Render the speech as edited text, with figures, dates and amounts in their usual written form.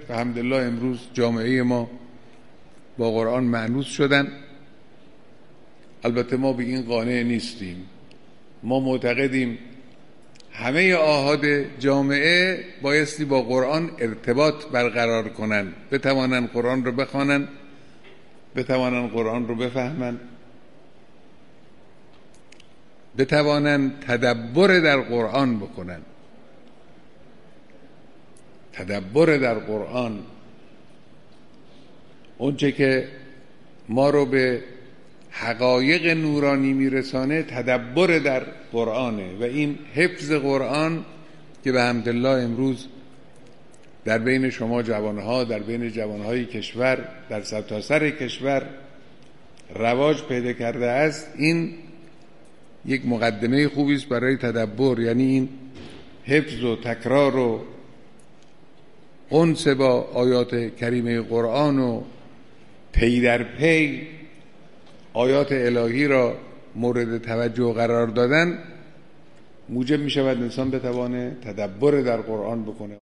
الحمدلله امروز جامعه ما با قرآن مأنوس شدن. البته ما به این قانع نیستیم. ما معتقدیم همه آحاد جامعه بایستی با قرآن ارتباط برقرار کنن، بتوانن قرآن رو بخوانن، بتوانن قرآن رو بفهمن، بتوانن تدبر در قرآن بکنن. تدبر در قرآن اونچه که ما رو به حقایق نورانی میرسانه تدبر در قرآنه و این حفظ قرآن که به حمدالله امروز در بین شما جوانها، در بین جوانهای کشور، در سرتاسر کشور رواج پیدا کرده است، این یک مقدمه خوبی است برای تدبر. یعنی این حفظ و تکرار و انس با آیات کریمه قرآن و پی در پی آیات الهی را مورد توجه قرار دادن موجب می شود انسان بتوانه تدبر در قرآن بکنه.